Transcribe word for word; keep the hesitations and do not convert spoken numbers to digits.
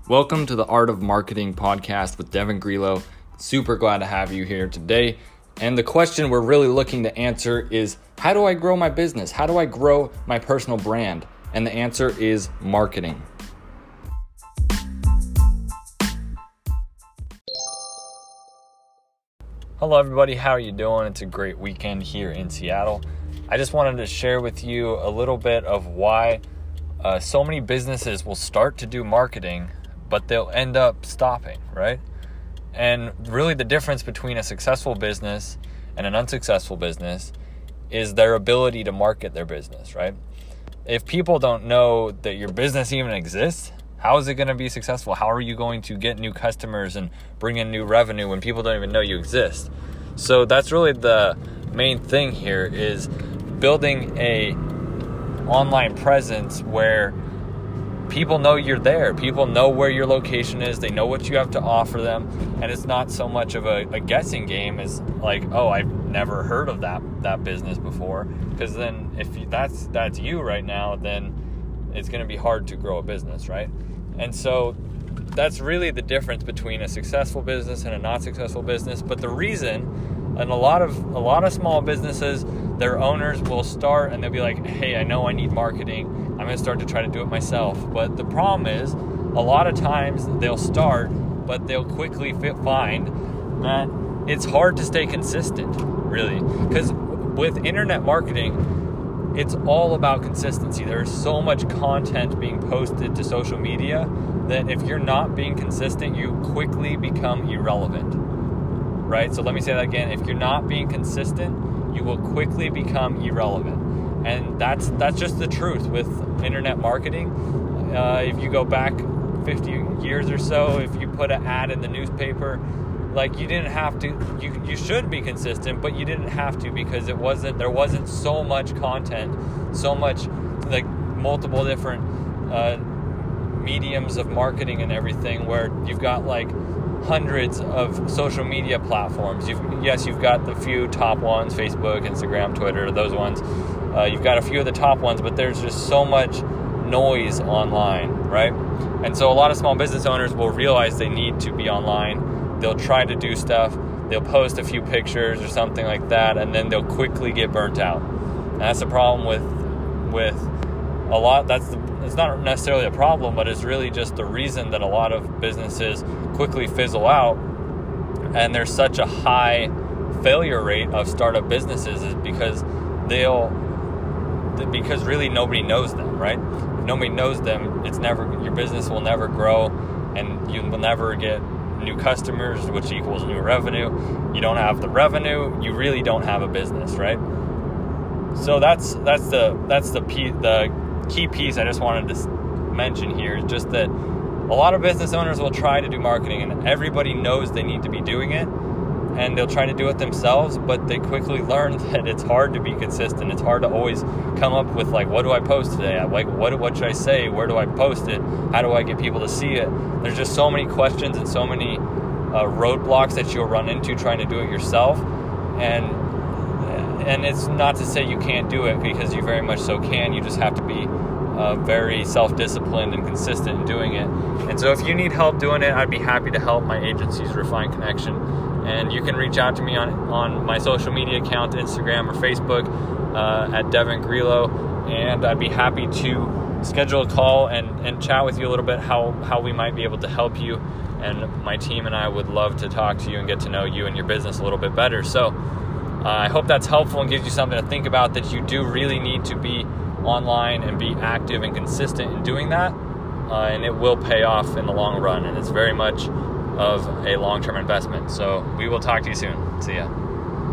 Welcome to the Art of Marketing podcast with Devin Grillo. Super glad to have you here today. And the question we're really looking to answer is, how do I grow my business? How do I grow my personal brand? And the answer is marketing. Hello everybody, how are you doing? It's a great weekend here in Seattle. I just wanted to share with you a little bit of why uh, so many businesses will start to do marketing, but they'll end up stopping, right? And really the difference between a successful business and an unsuccessful business is their ability to market their business, right? If people don't know that your business even exists, how is it going to be successful? How are you going to get new customers and bring in new revenue when people don't even know you exist? So that's really the main thing here, is building a online presence where people know you're there. People know where your location is. They know what you have to offer them. And it's not so much of a, a guessing game as like, oh, I've never heard of that that business before. Because then if you, that's that's you right now, then it's going to be hard to grow a business, right? And so that's really the difference between a successful business and a not successful business. But the reason, and a lot of a lot of small businesses, their owners will start and they'll be like, hey, I know I need marketing. I'm going to start to try to do it myself. But the problem is, a lot of times they'll start, but they'll quickly find that it's hard to stay consistent, really. Because with internet marketing, it's all about consistency. There's so much content being posted to social media that if you're not being consistent, you quickly become irrelevant, right? So let me say that again. If you're not being consistent, you will quickly become irrelevant. And that's that's just the truth with internet marketing. Uh, if you go back fifty years or so, if you put an ad in the newspaper, like you didn't have to, you you should be consistent, but you didn't have to, because it wasn't, there wasn't so much content, so much, like multiple different uh, mediums of marketing and everything, where you've got like hundreds of social media platforms. You've, yes, you've got the few top ones, Facebook, Instagram, Twitter, those ones. Uh, you've got a few of the top ones, but there's just so much noise online, right? And so a lot of small business owners will realize they need to be online. They'll try to do stuff. They'll post a few pictures or something like that, and then they'll quickly get burnt out. And that's the problem with with a lot. That's the, it's not necessarily a problem, but it's really just the reason that a lot of businesses quickly fizzle out, and there's such a high failure rate of startup businesses, is because they'll because really nobody knows them, right? If nobody knows them, it's never, your business will never grow, and you will never get new customers, which equals new revenue. You don't have the revenue, you really don't have a business, right? So that's that's the that's the piece, the key piece I just wanted to mention here, is just that a lot of business owners will try to do marketing, and everybody knows they need to be doing it, and they'll try to do it themselves, but they quickly learn that it's hard to be consistent. It's hard to always come up with, like, what do I post today? Like, what what should I say? Where do I post it? How do I get people to see it? There's just so many questions and so many uh, roadblocks that you'll run into trying to do it yourself. And and it's not to say you can't do it, because you very much so can. You just have to be uh, very self-disciplined and consistent in doing it. And so if you need help doing it, I'd be happy to help. My agency's Refine Connection. And you can reach out to me on, on my social media account, Instagram or Facebook, uh, at Devin Grillo, and I'd be happy to schedule a call and, and chat with you a little bit how, how we might be able to help you. And my team and I would love to talk to you and get to know you and your business a little bit better. So uh, I hope that's helpful and gives you something to think about, that you do really need to be online and be active and consistent in doing that, uh, and it will pay off in the long run, and it's very much of a long-term investment. So we will talk to you soon. See ya.